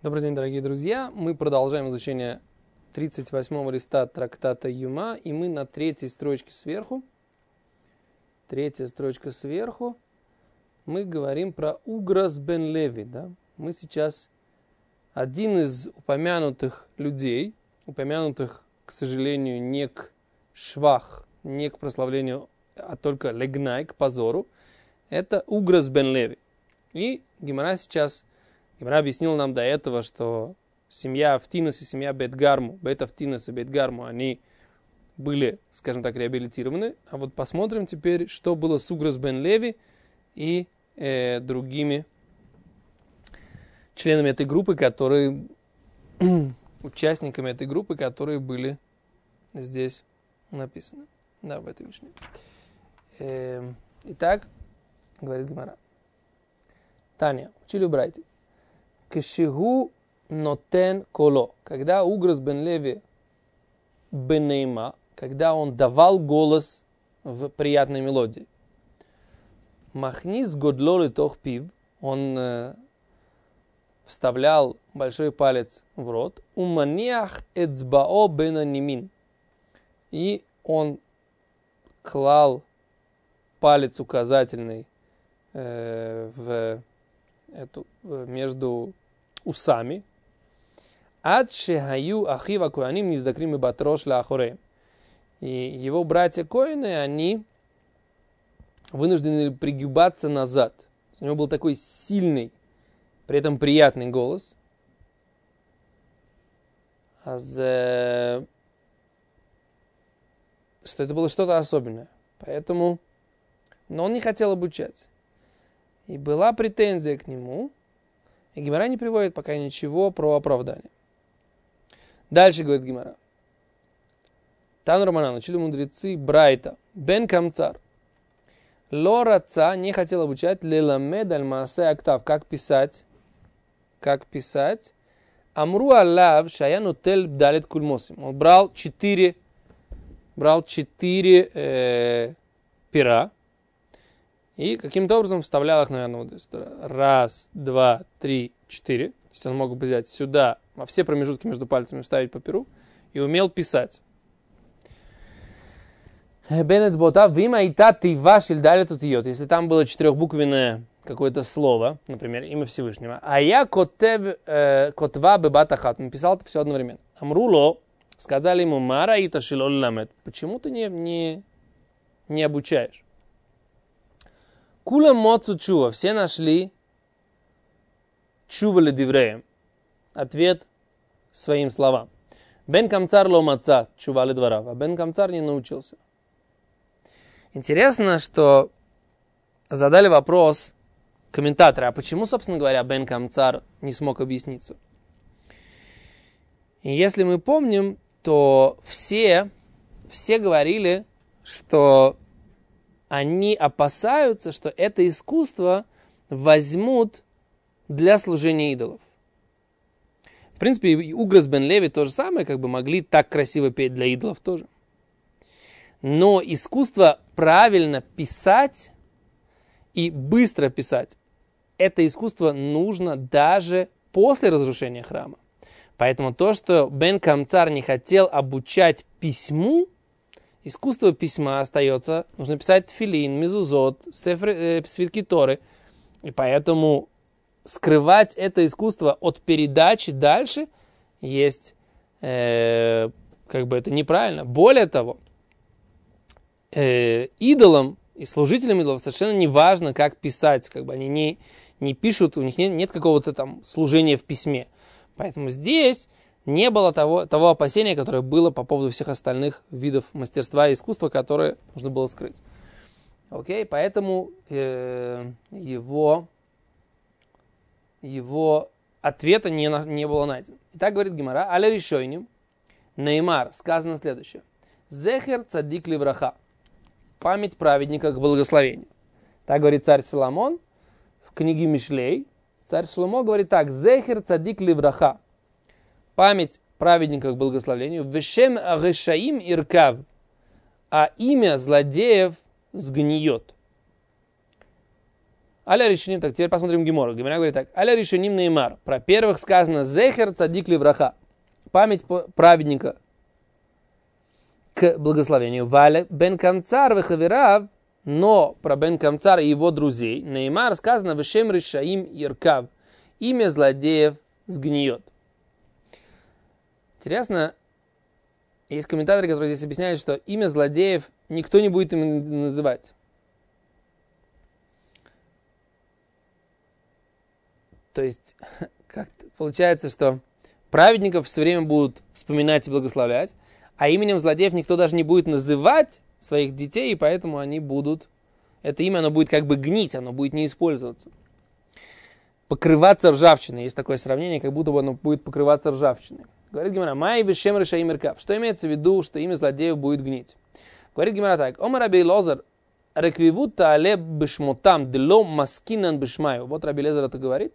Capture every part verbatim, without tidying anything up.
Добрый день, дорогие друзья. Мы продолжаем изучение тридцать восьмого листа трактата Юма, и мы на третьей строчке сверху. Третья строчка сверху. Мы говорим про Уграс бен Леви. Да? Мы сейчас один из упомянутых людей, упомянутых, к сожалению, не к швах, не к прославлению, а только легнай, к позору. Это Уграс бен Леви. И Гемара сейчас... Гемара объяснил нам до этого, что семья Афтинес и семья Бет-Гарму, Бет-Афтинес и Бет-Гарму, они были, скажем так, реабилитированы. А вот посмотрим теперь, что было с Уграс бен Леви и э, другими членами этой группы, которые, участниками этой группы, которые были здесь написаны. Да, в этой Мишне. Э, итак, говорит Гемара. Таня, учили у братьев. Кешигу нотен коло. Когда Уграс бен Леви бен Нейма, когда он давал голос в приятной мелодии. Махнис годло литох пив, он э, вставлял большой палец в рот. Уманиах эцбао бен анимин. И он клал палец указательный э, в эту, между усами. Ад шехаю ахива коаним низдакрим и батрош лаахореем. И его братья коины, они вынуждены пригибаться назад. У него был такой сильный, при этом приятный голос. Аз, э, что это было что-то особенное. Поэтому, но он не хотел обучать. И была претензия к нему. И Гемара не приводит пока ничего про оправдание. Дальше говорит Гемара. Тан Романа, учили мудрецы Брайта. Бен Камцар. Лора ца не хотел обучать леламед аль-маасе актав. Как писать? Как писать? Амру аллав шаяну тель далит кульмосим. Он брал четыре, брал четыре э, пера. И каким-то образом вставлял их, наверное, вот раз, два, три, четыре. То есть он мог бы взять сюда, во все промежутки между пальцами вставить по перу. И умел писать. Если там было четырехбуквенное какое-то слово, например, имя Всевышнего. А я котва бебатахат. Он писал это все одновременно. Амруло, сказали ему, мара ита шилол ламет. Почему ты не, не, не обучаешь? Кулам моцу чува. Все нашли чува ледивреем. Ответ своим словам. Бен Камцар ло маца чува ледварав. А Бен Камцар не научился. Интересно, что задали вопрос комментаторы, а почему, собственно говоря, Бен Камцар не смог объясниться? И если мы помним, то все, все говорили, что они опасаются, что это искусство возьмут для служения идолов. В принципе, и Уграс бен Леви то же самое, как бы могли так красиво петь для идолов тоже. Но искусство правильно писать и быстро писать, это искусство нужно даже после разрушения храма. Поэтому то, что Бен Камцар не хотел обучать письму, искусство письма остается, нужно писать тфилин, мезузот, сефр, э, свитки Торы. И поэтому скрывать это искусство от передачи дальше есть, э, как бы это неправильно. Более того, э, идолам и служителям идолов совершенно не важно, как писать. Как бы они не, не пишут, у них нет, нет какого-то там служения в письме. Поэтому здесь не было того, того опасения, которое было по поводу всех остальных видов мастерства и искусства, которые нужно было скрыть. Окей, поэтому э, его, его ответа не, не было найдено. Итак, говорит Гемара, аля решойним, Неймар, сказано следующее. Зехер цадик ливраха, память праведника к благословению. Так говорит царь Соломон в книге Мишлей. Царь Соломон говорит так, Зехер цадик ливраха, память праведника к благословению, вешем решаим иркав, а имя злодеев сгниет. Аля решеним, так, теперь посмотрим Гемору. Гемора говорит так. Аля решеним неймар. Про первых сказано зехер цадик левраха. Память праведника к благословению. Валя бен Камцар вехаверав. Но про бен Камцар и его друзей неймар сказано вешем решаим иркав. Имя злодеев сгниет. Интересно, есть комментаторы, которые здесь объясняют, что имя злодеев никто не будет им называть. То есть, как получается, что праведников все время будут вспоминать и благословлять, а именем злодеев никто даже не будет называть своих детей, и поэтому они будут, это имя, оно будет как бы гнить, оно будет не использоваться. Покрываться ржавчиной. Есть такое сравнение, как будто бы оно будет покрываться ржавчиной. Говорит Гемара, май вишем решаим иркав. Что имеется в виду, что имя злодеев будет гнить? Говорит Гемара так. Омар Раби Элозар реквивут таале бешмотам дело маскинан бешмаю. Вот Раби Элозар это говорит.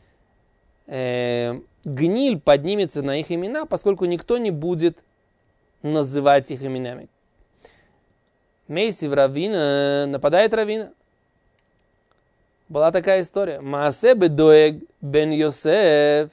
Э, гниль поднимется на их имена, поскольку никто не будет называть их именами. Мейси в Равина, нападает Равина. Была такая история. Маасе бедоег бен Йосеф.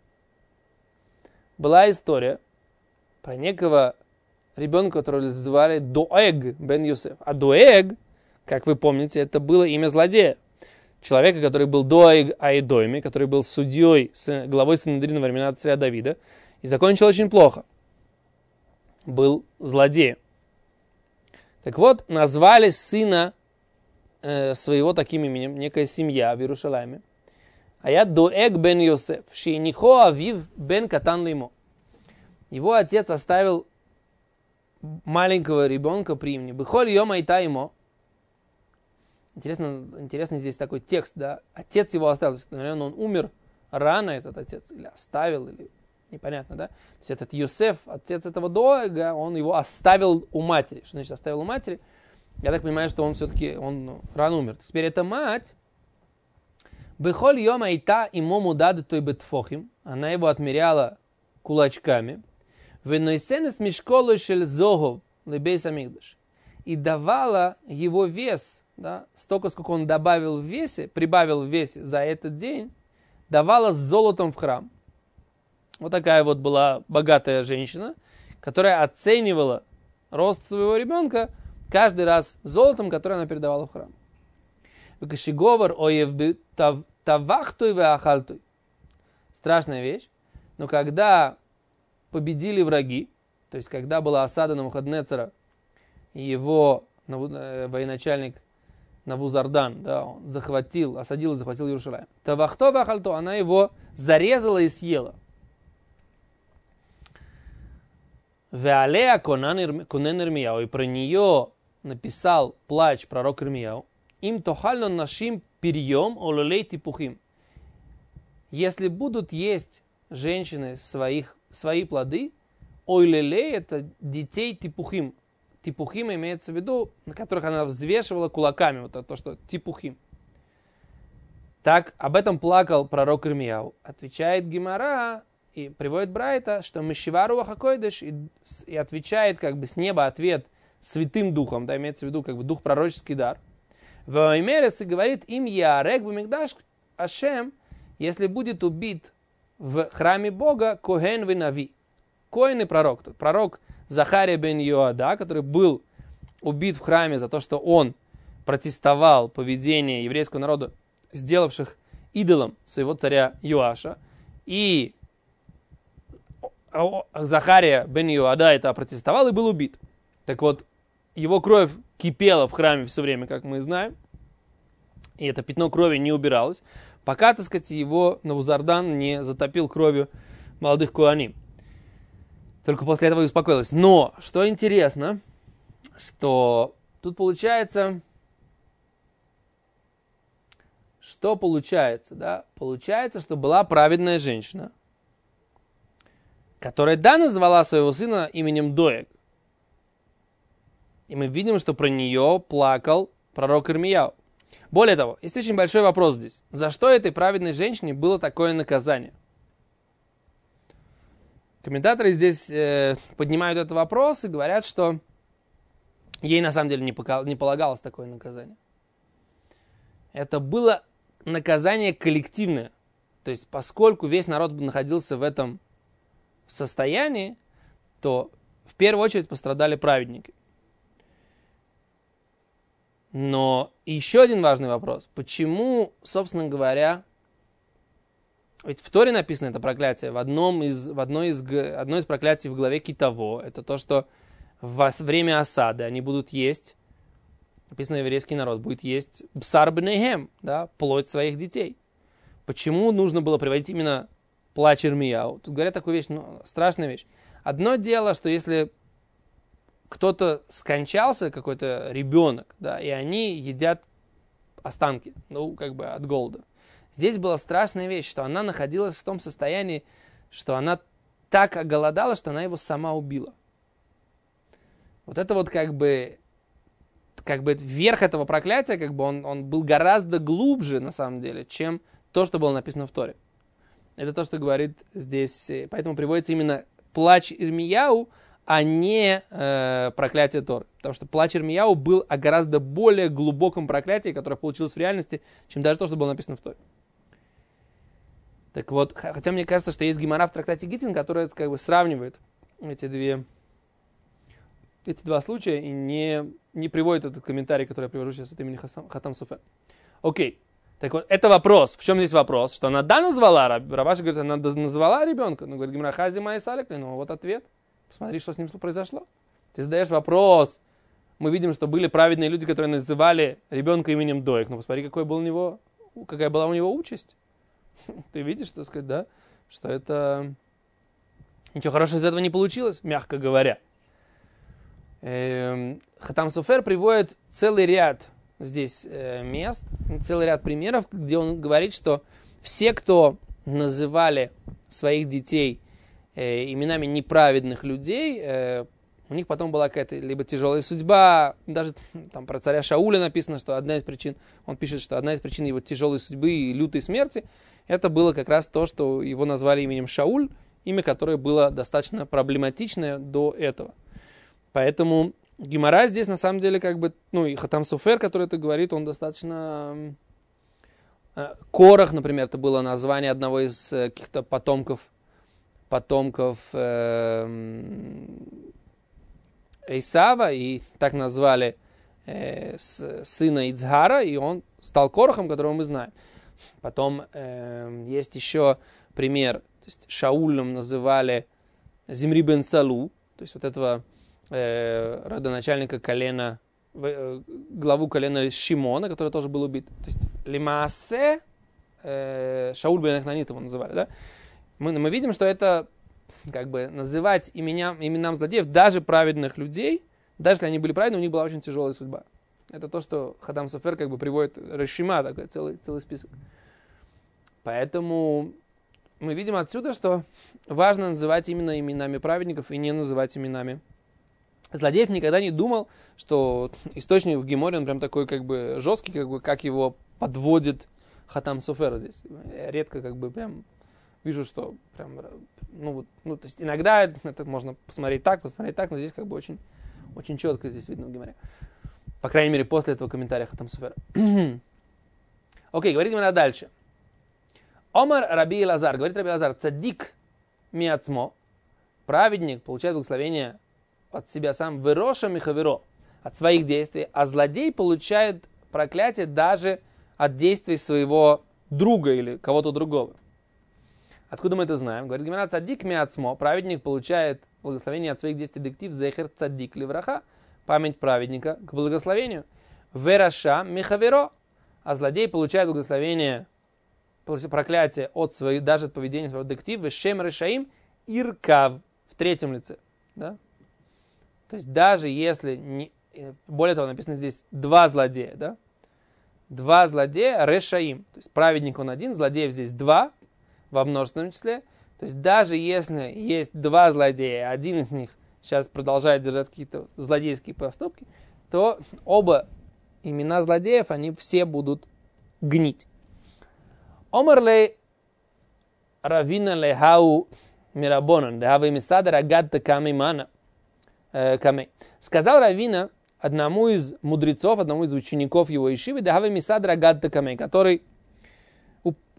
Была история про некого ребенка, которого звали Доег бен Йосеф. А Доег, как вы помните, это было имя злодея. Человека, который был Доег Аидойми, который был судьей, главой Синедрина во времена царя Давида, и закончил очень плохо. Был злодеем. Так вот, назвали сына э, своего таким именем, некая семья в Иерусалиме. А я Доег бен Йосеф, шейнихо авив бен катан лимо. Его отец оставил маленького ребенка при имени. Бехоль йома ита имо. Интересно, интересный здесь такой текст, да. Отец его оставил. Наверное, он умер рано, этот отец, или оставил, или непонятно, да. То есть этот Йосеф, отец этого Доега, он его оставил у матери. Что значит оставил у матери? Я так понимаю, что он все-таки он, ну, рано умер. Теперь эта мать, Бехоль йома ита имо мудад той бетфохим. Она его отмеряла кулачками. Венойсенес мишколу шель зогов лебейс амигдаш. И давала его вес, да, столько, сколько он добавил в весе, прибавил в весе за этот день, давала с золотом в храм. Вот такая вот была богатая женщина, которая оценивала рост своего ребенка каждый раз золотом, которое она передавала в храм. Страшная вещь. Но когда победили враги, то есть когда была осада Навуходоносора, и его военачальник Навузардан, да, он захватил, осадил и захватил Иерусалим. Тавахто вахальто, она его зарезала и съела. Веалея конен Ирмияу, и про нее написал плач пророк Ирмияу. Им тохально нашим перьем ололей типухим. Если будут есть женщины своих, свои плоды, ойлелей это детей типухим. Типухим имеется в виду, на которых она взвешивала кулаками. Вот это то, что типухим. Так, об этом плакал пророк Ирмияу. Отвечает Гемара и приводит Брайта, что Мешива руах хакойдеш, и, и отвечает как бы с неба ответ святым духом, да, имеется в виду как бы дух пророческий дар. Ваимерес и говорит им Ярег бамикдаш Ашем, если будет убит в храме Бога Коген венави. Коэн и пророк. Пророк Захария бен Йоада, который был убит в храме за то, что он протестовал поведение еврейского народа, сделавших идолом своего царя Йоаша. И Захария бен Йоада это протестовал и был убит. Так вот, его кровь кипела в храме все время, как мы знаем. И это пятно крови не убиралось, пока, так сказать, его Навузардан не затопил кровью молодых коаним. Только после этого и успокоилась. Но, что интересно, что тут получается, что получается, да? Получается, что была праведная женщина, которая, да, назвала своего сына именем Доег. И мы видим, что про нее плакал пророк Ирмияу. Более того, есть очень большой вопрос здесь. За что этой праведной женщине было такое наказание? Комментаторы здесь э, поднимают этот вопрос и говорят, что ей на самом деле не, пока, не полагалось такое наказание. Это было наказание коллективное. То есть, поскольку весь народ находился в этом состоянии, то в первую очередь пострадали праведники. Но еще один важный вопрос. Почему, собственно говоря, ведь в Торе написано это проклятие, в, одном из, в одной, из, одной из проклятий в главе Китово, это то, что во время осады они будут есть, написано, еврейский народ будет есть бсар бнейхем, да, плоть своих детей. Почему нужно было приводить именно плач Ирмияу? Тут говорят такую вещь, ну, страшная вещь. Одно дело, что если кто-то скончался, какой-то ребенок, да, и они едят останки, ну, как бы от голода. Здесь была страшная вещь, что она находилась в том состоянии, что она так оголодала, что она его сама убила. Вот это вот как бы, как бы верх этого проклятия, как бы он, он был гораздо глубже, на самом деле, чем то, что было написано в Торе. Это то, что говорит здесь, поэтому приводится именно плач Ирмияу, а не э, проклятие Торы. Потому что плач Ирмияу был о гораздо более глубоком проклятии, которое получилось в реальности, чем даже то, что было написано в Торе. Так вот, хотя мне кажется, что есть гемара в трактате Гитин, которая как бы сравнивает эти, две, эти два случая и не, не приводит этот комментарий, который я привожу сейчас от имени Хатам Софер. Окей. Так вот, это вопрос. В чем здесь вопрос? Что она да назвала, Рабаши говорит, она назвала ребенка. Ну, говорит, гемара хази май салекли. Ну, вот ответ. Посмотри, что с ним произошло. Ты задаешь вопрос. Мы видим, что были праведные люди, которые называли ребенка именем Доек. Ну, посмотри, какой был у него, какая была у него участь. Ты видишь, так сказать, да? Что это... Ничего хорошего из этого не получилось, мягко говоря. Хатам Софер приводит целый ряд здесь мест, целый ряд примеров, где он говорит, что все, кто называли своих детей именами неправедных людей, у них потом была какая-то либо тяжелая судьба, даже там про царя Шауля написано, что одна из причин, он пишет, что одна из причин его тяжелой судьбы и лютой смерти, это было как раз то, что его назвали именем Шауль, имя которое было достаточно проблематичное до этого. Поэтому гемара здесь на самом деле как бы, ну и Хатам Софер, который это говорит, он достаточно... Корах, например, это было название одного из каких-то потомков, потомков э, Эйсава, и так назвали э, сына Ицхара, и он стал Корахом, которого мы знаем. Потом э, есть еще пример, то есть Шаулем называли Зимри бен Салу, то есть вот этого э, родоначальника колена, э, главу колена Шимона, который тоже был убит. То есть Лимаасе, э, Шауль бен Ахнанит его называли, да? Мы, мы видим, что это как бы называть именям, именам злодеев даже праведных людей, даже если они были праведны, у них была очень тяжелая судьба. Это то, что Хатам Софер как бы приводит решима, такой целый, целый список. Поэтому мы видим отсюда, что важно называть именно именами праведников и не называть именами злодеев. Никогда не думал, что источник в Геморе, он прям такой как бы жесткий, как бы как его подводит Хатам Софер здесь. Я редко как бы прям вижу, что прям, ну вот, ну то есть иногда это можно посмотреть так, посмотреть так, но здесь как бы очень, очень четко здесь видно в Геморе. По крайней мере, после этого комментария Хатам Софера. Окей, говорит Гемара дальше. Омар Раби Элазар, говорит Раби Элазар, цадик миацмо, праведник получает благословение от себя сам, выроша михаверо, от своих действий, а злодей получает проклятие даже от действий своего друга или кого-то другого. Откуда мы это знаем? Говорит Гемара, цадик миацмо, праведник получает благословение от своих действий, дектив зехер цадик ливраха, память праведника к благословению. Вераша михаверо, а злодей получает благословение, проклятие от своих, даже от поведения своего дектива, вешем решаим иркав, в третьем лице. Да? То есть даже если, не, более того, написано здесь два злодея, да? Два злодея решаим, то есть праведник он один, злодеев здесь два, во множественном числе. То есть даже если есть два злодея, один из них сейчас продолжает держать какие-то злодейские поступки, то оба имена злодеев, они все будут гнить. Омар лей равина лехау мирабонан, лехавы мисада рагадта камимана камей. Сказал Равина одному из мудрецов, одному из учеников его ишивы, лехавы мисада рагадта камей, который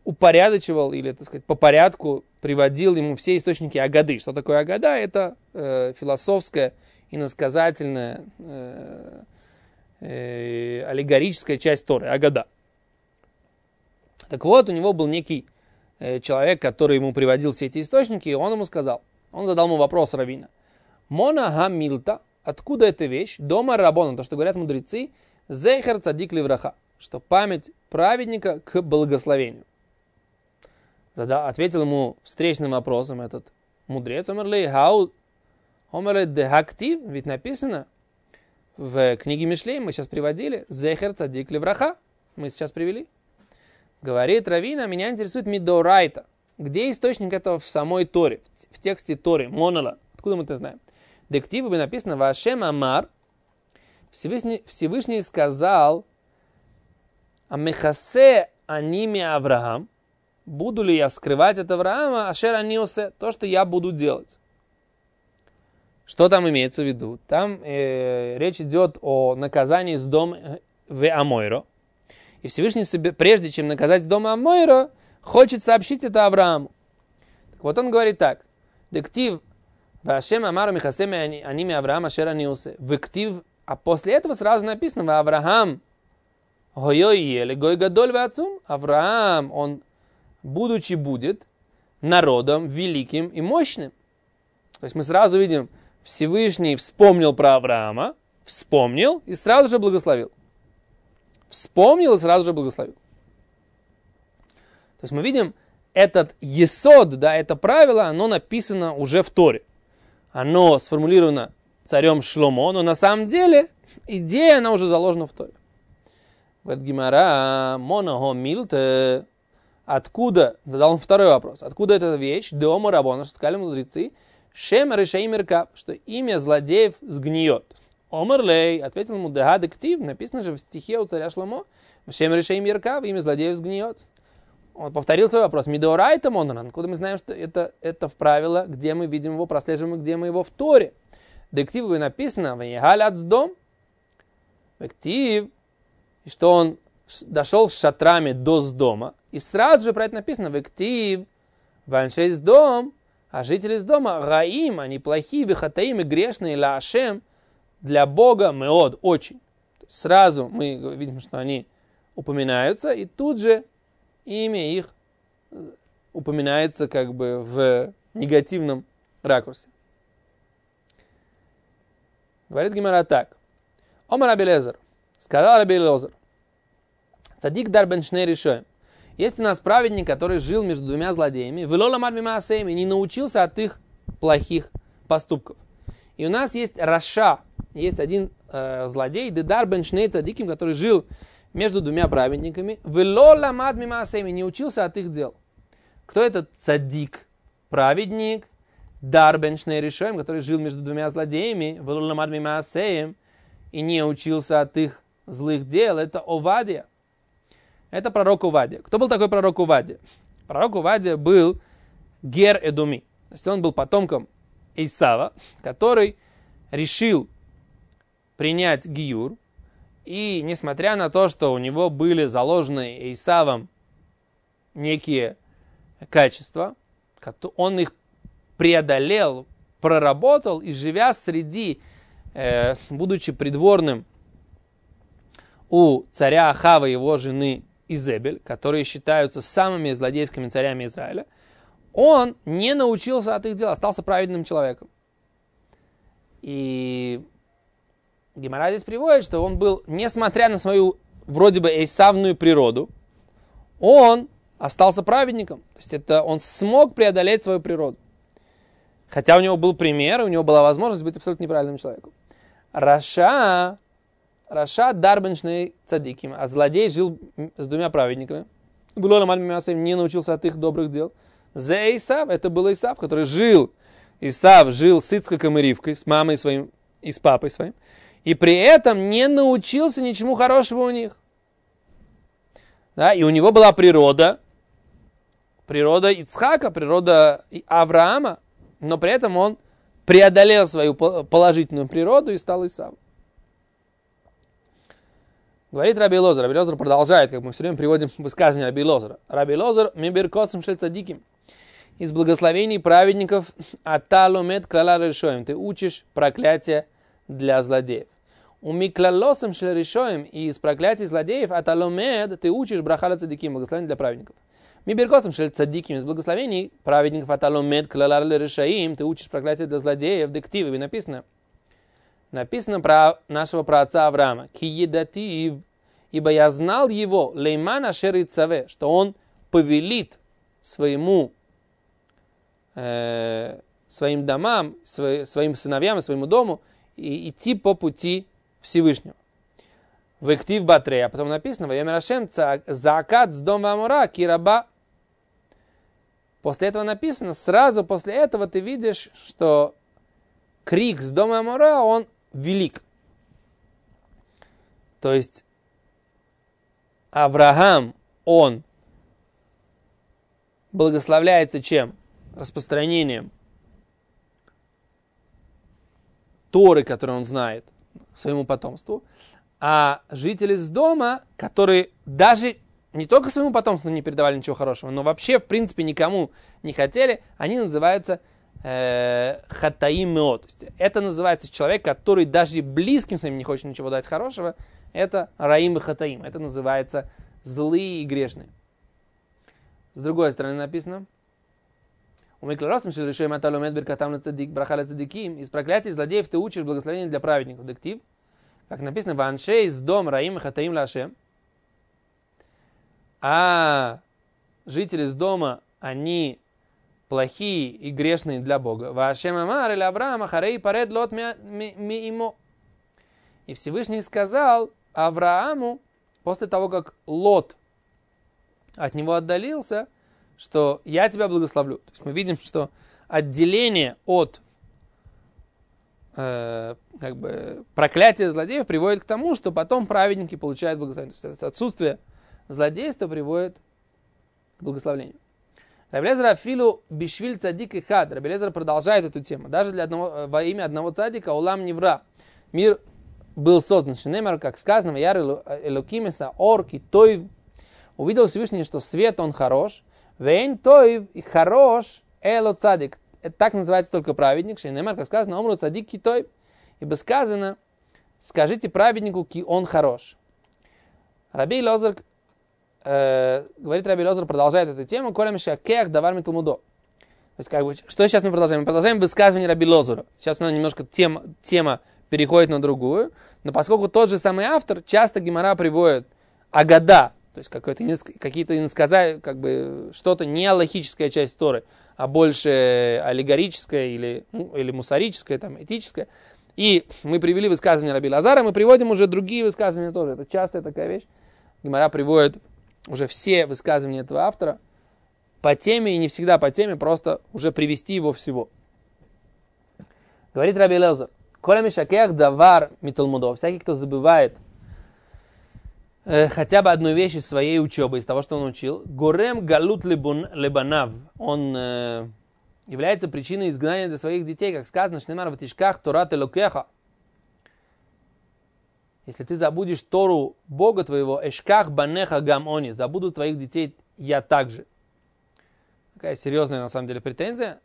упорядочивал или, так сказать, по порядку приводил ему все источники Агады. Что такое Агада? Это э, философская, иносказательная, э, э, аллегорическая часть Торы, Агада. Так вот, у него был некий э, человек, который ему приводил все эти источники, и он ему сказал, он задал ему вопрос раввина. Мона гамилта, откуда эта вещь? Дома рабона, то, что говорят мудрецы, зейхер цадик ливраха, что память праведника к благословению. Задал, ответил ему встречным вопросом этот мудрец. Омерлей хау, омерлей дехактив, ведь написано в книге Мишлей, мы сейчас приводили, зейхер цадик ливраха, мы сейчас привели. Говорит раввина, меня интересует мидорайта. Где источник этого в самой Торе, в тексте Торы, монала? Откуда мы это знаем? Дективы бы написано Вашем Амар. Всевышний, Всевышний сказал Амехасе аними Авраам. Буду ли я скрывать от Авраама Ашер аниосе, то, что я буду делать. Что там имеется в виду? Там э, речь идет о наказании с дома в Амойро. И Всевышний, прежде чем наказать с дома Амойро, хочет сообщить это Аврааму. Так вот он говорит так. Дектив Вашем Амар Михасеме аними Авраам Ашер аниосе. Вектив, а после этого сразу написано Авраам Гойой еле гой гадоль вацум. Авраам, он будучи будет народом великим и мощным. То есть мы сразу видим, Всевышний вспомнил про Авраама, вспомнил и сразу же благословил. Вспомнил и сразу же благословил. То есть мы видим, этот есод, да, это правило, оно написано уже в Торе. Оно сформулировано царем Шломо, но на самом деле идея, она уже заложена в Торе. Говорит Гемара, моного милте. Откуда, задал он второй вопрос, откуда эта вещь, дома рабона, что сказали мудрецы, шем решаим иркав, что имя злодеев сгниет. Омерлей, ответил ему, дега дектив, написано же в стихе у царя Шломо, шем решаим иркав, имя злодеев сгниет. Он повторил свой вопрос, мидорайта монран, откуда мы знаем, что это, это в правило, где мы видим его, прослеживаем, где мы его в Торе. Дективу написано, ваегаль ацдом, дектив, и что он дошел с шатрами до Сдома, и сразу же про это написано, вектив, ваншей Сдом, а жители Сдома, раим, они плохие, вихатаим и грешные, лаашем, для Бога меод, очень. Сразу мы видим, что они упоминаются, и тут же имя их упоминается как бы в негативном ракурсе. Говорит Гемара так. Омар Раби Элиэзер, сказал Раби Элиэзер, цадик дар бен шней решоем. Есть у нас праведник, который жил между двумя злодеями, и не научился от их плохих поступков. И у нас есть Раша, есть один э, злодей, дедар бен шней цадиким, который жил между двумя праведниками, не учился от их дел. Кто этот цадик? Праведник, дар бен шней решоем, который жил между двумя злодеями, и не учился от их злых дел. Это Овадия. Это пророк Овадия. Кто был такой пророк Овадия? Пророк Овадия был Гер Эдоми. То есть он был потомком Исава, который решил принять гиюр. И несмотря на то, что у него были заложены Исавом некие качества, он их преодолел, проработал и, живя среди, э, будучи придворным у царя Ахава и его жены Изебель, которые считаются самыми злодейскими царями Израиля, он не научился от их дел, остался праведным человеком. И Гемара здесь приводит, что он был, несмотря на свою вроде бы эйсавную природу, он остался праведником. То есть это он смог преодолеть свою природу. Хотя у него был пример, у него была возможность быть абсолютно неправильным человеком. Раша, Раша дарбеншный цадиким, а злодей жил с двумя праведниками. Не научился от их добрых дел. За Исав, это был Исав, который жил, Исав жил с Ицхаком и Ривкой, с мамой своим и с папой своим, и при этом не научился ничему хорошего у них. Да, и у него была природа, природа Ицхака, природа Авраама, но при этом он преодолел свою положительную природу и стал Исавом. Говорит Раби Лозер. Раби Лозер продолжает, как мы все время приводим высказывание Раби Лозера. Раби Лозер миберкосом шель цадиким. Из благословений праведников аталомет клала решоем. Ты учишь проклятие для злодеев. У миклалосом шель решоем. И из проклятий злодеев аталомет ты учишь брахала цадиким. Благословение для праведников. Миберкосом шель цадиким. Из благословений праведников аталомет клала решоем. Ты учишь проклятие для злодеев. Дективы. И написано. Написано про нашего праотца Авраама. Ки едатив, ибо я знал его, леймана шерицаве, что он повелит своему, э, своим домам, свой, своим сыновьям и своему дому и, идти по пути Всевышнего. В Эктив Батре, а потом написано, «Ваемер Ашем заакат с дома Амура кираба». После этого написано, сразу после этого ты видишь, что крик с дома Амура, он велик. То есть Авраам, он благословляется чем? Распространением Торы, которую он знает, своему потомству. А жители из дома, которые даже не только своему потомству не передавали ничего хорошего, но вообще, в принципе, никому не хотели, они называются хатаим меот. Это называется человек, который даже близким своим не хочет ничего дать хорошего. Это раим и хатаим. Это называется злые и грешные. С другой стороны написано. Из проклятий злодеев ты учишь благословение для праведников. Дектив. Как написано, ваншей из дом раим и хатаим лашем. А жители из дома, они плохие и грешные для Бога. Вашем амар или Авраама харей паред лот ми имо. И Всевышний сказал Аврааму, после того, как Лот от него отдалился, что я тебя благословлю. То есть мы видим, что отделение от э, как бы, проклятия злодеев приводит к тому, что потом праведники получают благословение. То есть отсутствие злодейства приводит к благословению. Раби Элиэзер афилу бишвиль цадик и хад. Раби Элиэзер продолжает эту тему. Даже для одного, во имя одного цадика улам невра. Мир был создан. Шенемер, как сказано, яр элокимеса орки тойв. Увидел Всевышний, что свет он хорош. Вейн тойв и хорош эло цадик. Это так называется только праведник. Шенемер, как сказано, омру цадик ки тойв. Ибо сказано, скажите праведнику, ки он хорош. Раби Элиэзер Э, говорит Раби Элиэзер, продолжает эту тему. Коля мишакех давар миталмудо. То есть, как бы, что сейчас мы продолжаем? Мы продолжаем высказывание Раби Элиэзера. Сейчас у нас немножко тема, тема переходит на другую. Но поскольку тот же самый автор, часто Гемара приводит агада, то есть какое-то, какие-то иносказания, как бы что-то не аллахическая часть Торы, а больше аллегорическая или, ну, или мусорическая, там, этическая. И мы привели высказывание Раби Элиэзера, мы приводим уже другие высказывания тоже. Это частая такая вещь. Гемара приводит уже все высказывания этого автора по теме, и не всегда по теме, просто уже привести его всего. Говорит Раби Элиэзер, коля мишакех давар миталмудо, всякий, кто забывает э, хотя бы одну вещь из своей учебы, из того, что он учил, горем галут лебанав, он э, является причиной изгнания для своих детей, как сказано, шнемар ватишках торат элокеха. Если ты забудешь Тору Бога твоего, эшках банеха гамони, забуду твоих детей я также. Такая серьезная, на самом деле, претензия.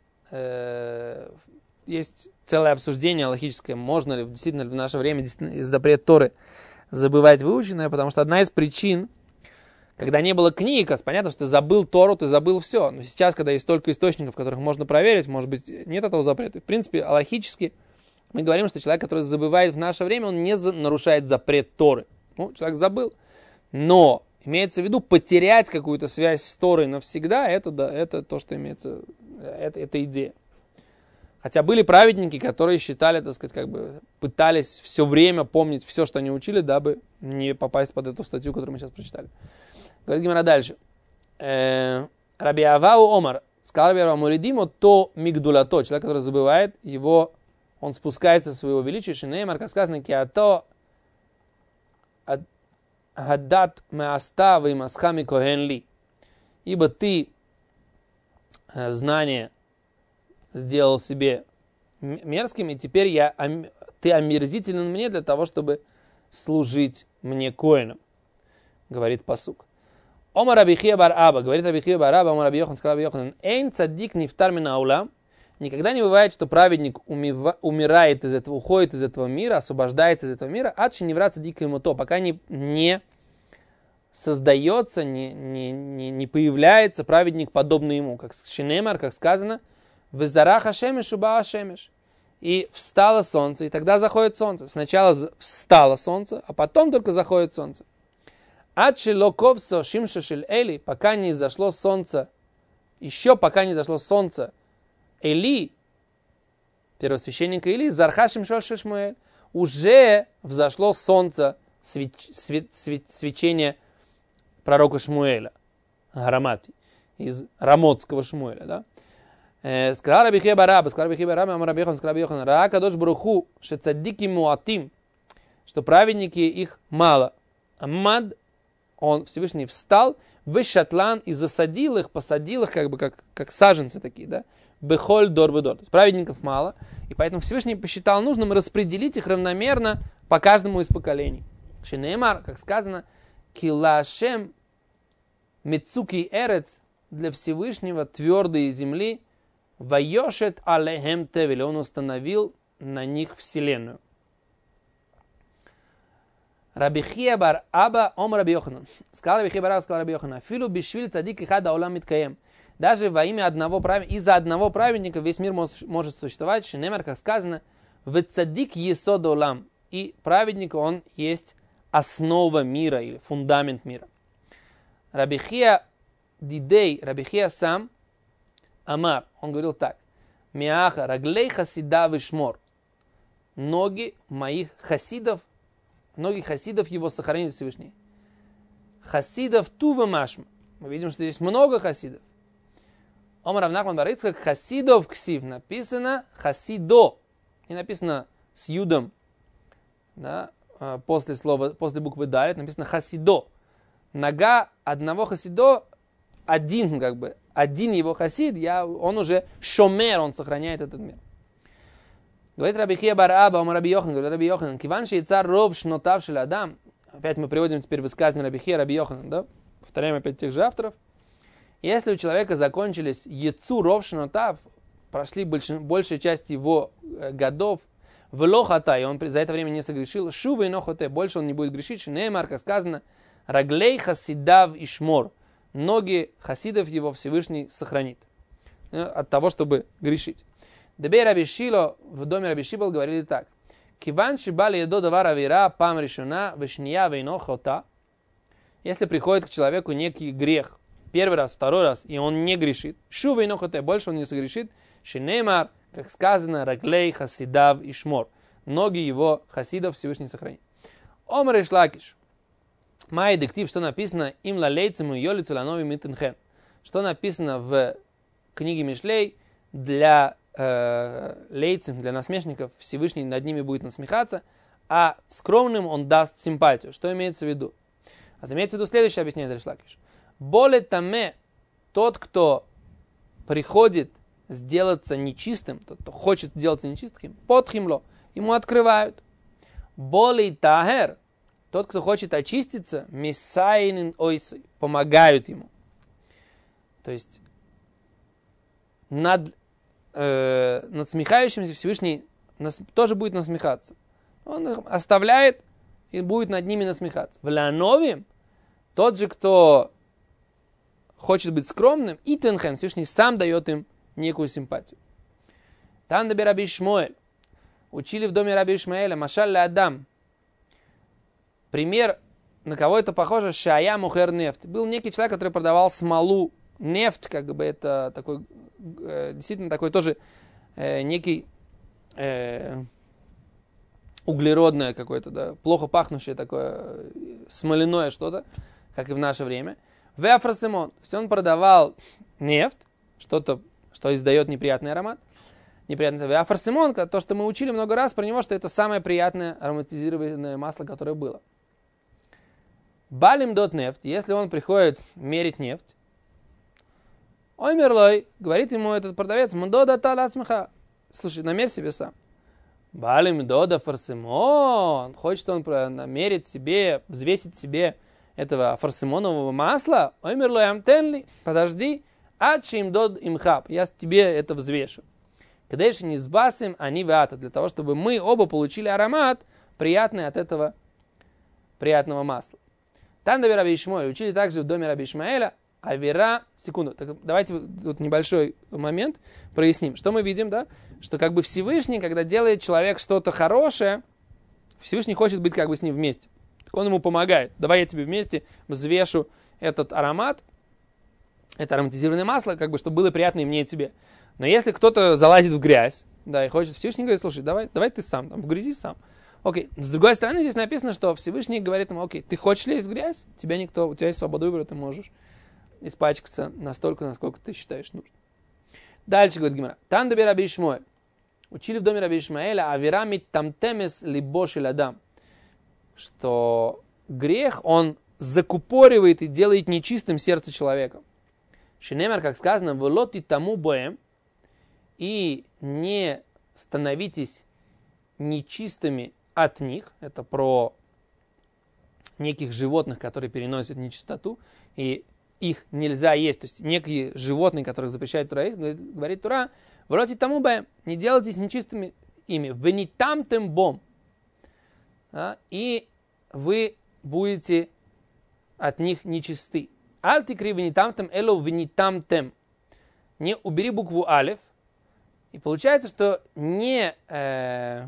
Есть целое обсуждение логическое, можно ли действительно в наше время из запрет Торы забывать выученное, потому что одна из причин, когда не было книг, понятно, что ты забыл Тору, ты забыл все. Но сейчас, когда есть столько источников, которых можно проверить, может быть, нет этого запрета. В принципе, логически мы говорим, что человек, который забывает в наше время, он не за, нарушает запрет Торы. Ну, человек забыл. Но имеется в виду потерять какую-то связь с Торой навсегда, это, да, это то, что имеется, это, это идея. Хотя были праведники, которые считали, так сказать, как бы пытались все время помнить все, что они учили, дабы не попасть под эту статью, которую мы сейчас прочитали. Говорит Гемара дальше. Раби Авау Омар. Сказал Раби Авау Муридимо то мигдулато. Человек, который забывает его, он спускается со своего величия. Шинеймар, как сказано, киато гадат меастава и масхами когенли. Ибо ты знание сделал себе мерзким, и теперь я, ты омерзителен мне для того, чтобы служить мне коэном, говорит пасук. Омар Раби Хия бар Аба, говорит Раби Хия бар Аба, Омар Раби Йохан, сказал Раби Йохан, эйн цадик нифтар мин аулам, никогда не бывает, что праведник умива, умирает из этого, уходит из этого мира, освобождается из этого мира, адши не враться дико ему то, пока не, не создается, не, не, не, не появляется праведник, подобный ему, как Шинемар, как сказано, «Везараха шемеш уба шемеш». И встало солнце, и тогда заходит солнце. Сначала встало солнце, а потом только заходит солнце. «Адши локовсо шимша шель эли», пока не зашло солнце, еще пока не зашло солнце, Эли, первосвященника Или, «Зарха шимшо шель Шмуэль», уже взошло солнце свеч, све, све, свечения пророка Шмуэля, Гарамати, из Рамотского Шмуэля, да? Э, сказал Раби Хия бар Аба, сказал Раби Хия бар Аба, Амар Раби Йохан, сказал Раби Йохан, Раа кадош баруху, ше цаддики муатим, что праведники их мало. Аммад, он Всевышний встал, в шатлан и засадил их, посадил их, как бы как, как саженцы такие, да? Бехоль дор бедор. Праведников мало, и поэтому Всевышний посчитал нужным распределить их равномерно по каждому из поколений. Шинеймар, как сказано, Килашем Мецуки Эрец, для Всевышнего твердые земли, Вайошет Алехем Тевель, он установил на них вселенную. Раби Хия бар Аба ом Раби Йоханан. Сказал Раби Хия бар Аба, сказал Раби Йоханан, Филу бишвиль цадик и хада олам миткаем. Даже во имя одного праведника, из-за одного праведника весь мир может, может существовать. Шинемер, как сказано, в цадик есод олам. И праведник, он есть основа мира или фундамент мира. Раби Хия дидей, Раби Хия сам, Амар, он говорил так. Миаха раглей хасида вишмор. Ноги моих хасидов, ноги хасидов его сохранит Всевышний. Хасидов тува машма. Мы видим, что здесь много хасидов. Омар рав Нахман бар Ицхак, хасидов ксив. Написано хасидо. Не написано с юдом, да, после слова, после буквы далит, написано хасидо. Нога одного хасидо, один как бы, один его хасид, я, он уже шомер, он сохраняет этот мир. Говорит Раби Хия бар Аба, омар Раби Йохан, говорит Раби Йохан, киван шейцар ров шнотав шель адам. Опять мы приводим теперь высказывание Раби Хия, Раби Йохана, да? Повторяем опять тех же авторов. Если у человека закончились яцу ров шнотав, прошли больш, большая часть его э, годов, в лохата, и он за это время не согрешил, шува и нохоте, больше он не будет грешить, шинеймар, как сказано, раглей хасидав и шмор, ноги хасидов его Всевышний сохранит от того, чтобы грешить. Дебей Раби Шило в доме Раби Шибал говорили так. Киван шибали едо давар авира пам решена вешния вейно хота. Если приходит к человеку некий грех, первый раз, второй раз, и он не грешит, шу вейно хоте, больше он не согрешит, шинеймар, как сказано, раглей хасидав и шмор, ноги его хасидов Всевышний сохранит. Омар ишлакиш. Май дектив, что написано, им лалейцему йолицу ланови митенхен. Что написано в книге Мишлей, для э, лейцев, для насмешников, Всевышний над ними будет насмехаться, а скромным он даст симпатию. Что имеется в виду? А имеется в виду следующее объяснение Ришлакиш. Боле таме, тот, кто приходит сделаться нечистым, тот, кто хочет сделаться нечистым, подхимло, ему открывают. Боле тахер, тот, кто хочет очиститься, мисайнин ойсой, помогают ему. То есть над, э, над смехающимся Всевышний нас, тоже будет насмехаться. Он их оставляет и будет над ними насмехаться. В Ланове тот же, кто хочет быть скромным, и Тенхен, Всевышний сам дает им некую симпатию. Там доби Раби Шмуэль. Учили в доме Раби Ишмаэля, Машаль ля Адам. Пример, на кого это похоже, Шая Мухер нефть. Был некий человек, который продавал смолу, нефть, как бы это такой, э, действительно такой тоже э, некий э, углеродное какое-то, да, плохо пахнущее такое, смоляное что-то, как и в наше время. Веафросимон, то есть он продавал нефть, что-то, что издает неприятный аромат. Неприятный. Веафросимон, то, что мы учили много раз про него, что это самое приятное ароматизированное масло, которое было. Балим дот нефть, если он приходит мерить нефть, оймерлой, говорит ему этот продавец, мдо дата лацмаха, слушай, намерь себе сам. Балим дода фарсимон. Хочет он намерить себе, взвесить себе этого фарсимонового масла. Оймерлоям тенли. Подожди. Ачи им дод им хаб. Я тебе это взвешу. Кадеши не сбасим, они вата. Для того, чтобы мы оба получили аромат, приятный от этого приятного масла. Там до Раби Ишмаэля. Учили также в доме Раби Ишмаэля. Авера, секунду, так давайте тут небольшой момент проясним. Что мы видим, да? Что как бы Всевышний, когда делает человек что-то хорошее, Всевышний хочет быть как бы с ним вместе. Так он ему помогает. Давай я тебе вместе взвешу этот аромат, это ароматизированное масло, как бы, чтобы было приятно и мне, и тебе. Но если кто-то залазит в грязь, да, и хочет, Всевышний говорит, слушай, давай, давай ты сам, там, в грязи сам. Окей. С другой стороны, здесь написано, что Всевышний говорит ему, окей, ты хочешь лезть в грязь? Тебя никто, у тебя есть свобода выбора, ты можешь испачкаться настолько, насколько ты считаешь нужным. Дальше говорит Гемара. Там до Раби Ишмаэль. Учили в доме Раби Ишмаэля авера миттамтемес либо шель адам. Что грех, он закупоривает и делает нечистым сердце человека. Шинемер, как сказано, волоти тому боем, и не становитесь нечистыми от них. Это про неких животных, которые переносят нечистоту, и их нельзя есть. То есть некие животные, которых запрещает Тура есть, говорит, говорит Тура, вроде тому бы не делайтесь нечистыми ими. Вы не там тем бом. Да? И вы будете от них нечисты. Альтикри вы не там тем, эло вы не там тем. Не убери букву алев. И получается, что не, э,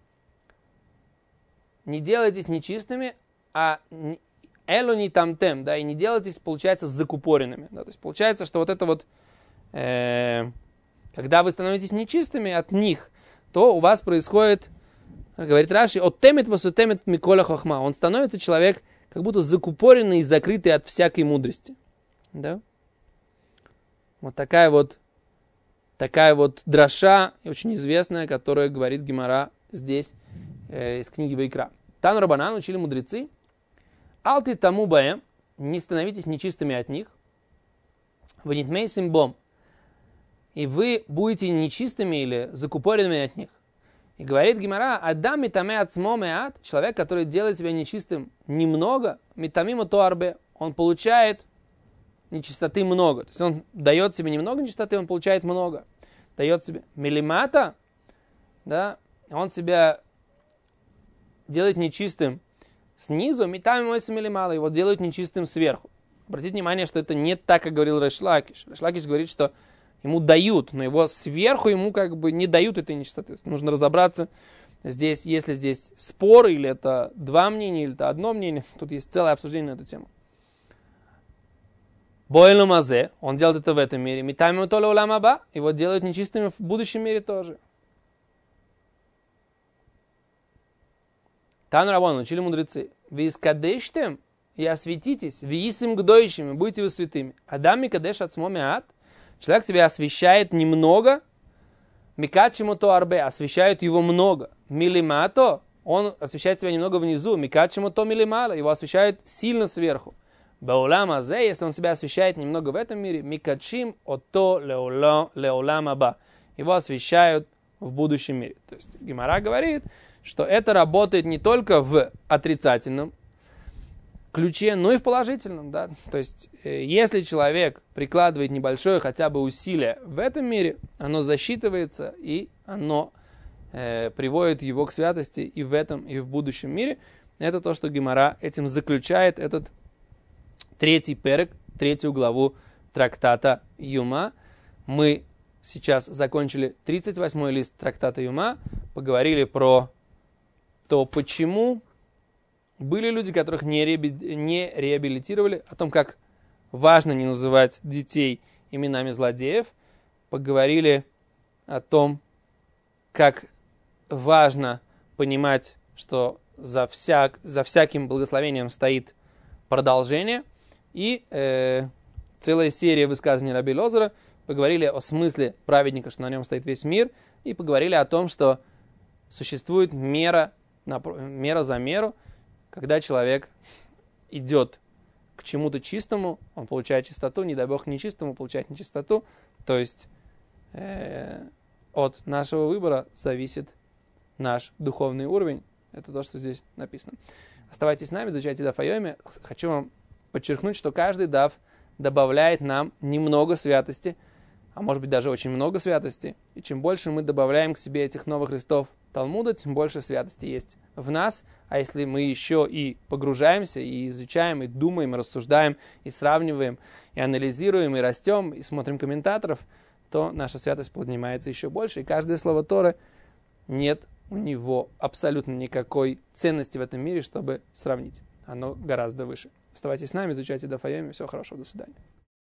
не делайтесь нечистыми, а эло не там тем, да, и не делайтесь, получается, закупоренными. Да, то есть получается, что вот это вот, э, когда вы становитесь нечистыми от них, то у вас происходит, говорит Раши, от темет вас темет миколя хохма. Он становится человек как будто закупоренный и закрытый от всякой мудрости. Да? Вот такая вот, такая вот драша, очень известная, которая говорит Гемара здесь э, из книги Вайкра. Тан Рабанан учили мудрецы. Алты тому баем, не становитесь нечистыми от них. Ванитмей симбом. И вы будете нечистыми или закупоренными от них. И говорит Гемара, Адам митаме ацмо меат, человек, который делает себя нечистым немного, митамимо то арбе, он получает нечистоты много. То есть он дает себе немного нечистоты, он получает много. Дает себе милимата, да, он себя делает нечистым снизу, митами мой милимала, его делают нечистым сверху. Обратите внимание, что это не так, как говорил Реш Лакиш. Реш Лакиш говорит, что ему дают, но его сверху ему как бы не дают этой нечистоты. Нужно разобраться здесь, если здесь спор, или это два мнения, или это одно мнение. Тут есть целое обсуждение на эту тему. Бойлу мазе, он делает это в этом мире. Митами толя уламаба, его делают нечистыми в будущем мире тоже. Тан Рабон, учили мудрецы. Вы искадештем и осветитесь, виисим гдойщими, будете вы святыми. Адам микадеш ацмо меат, человек тебя освещает немного, микачимо то арбе, освещают его много. Милимато, он освещает тебя немного внизу, микачимо то милимала, его освещают сильно сверху. Баулам азе, если он себя освещает немного в этом мире, микачим ото леолам аба, его освещают в будущем мире. То есть Гемара говорит, что это работает не только в отрицательном ключе, но и в положительном. Да? То есть, если человек прикладывает небольшое хотя бы усилие в этом мире, оно засчитывается, и оно э, приводит его к святости и в этом, и в будущем мире. Это то, что Гемара этим заключает этот третий перек, третью главу трактата Юма. Мы сейчас закончили тридцать восьмой лист трактата Юма, поговорили про то, почему были люди, которых не, реаби... не реабилитировали, о том, как важно не называть детей именами злодеев. Поговорили о том, как важно понимать, что за, всяк... за всяким благословением стоит продолжение. И э, целая серия высказываний Раби Лозера. Поговорили о смысле праведника, что на нем стоит весь мир. И поговорили о том, что существует мера, мера за меру. Когда человек идет к чему-то чистому, он получает чистоту, не дай бог к нечистому, получает нечистоту. То есть э, от нашего выбора зависит наш духовный уровень. Это то, что здесь написано. Оставайтесь с нами, изучайте даф Айоми. Хочу вам подчеркнуть, что каждый даф добавляет нам немного святости, а может быть даже очень много святости. И чем больше мы добавляем к себе этих новых листов Талмуда, тем больше святости есть в нас. А если мы еще и погружаемся, и изучаем, и думаем, и рассуждаем, и сравниваем, и анализируем, и растем, и смотрим комментаторов, то наша святость поднимается еще больше. И каждое слово Торы, нет у него абсолютно никакой ценности в этом мире, чтобы сравнить. Оно гораздо выше. Оставайтесь с нами, изучайте даф Айоми. Всего хорошего, до свидания.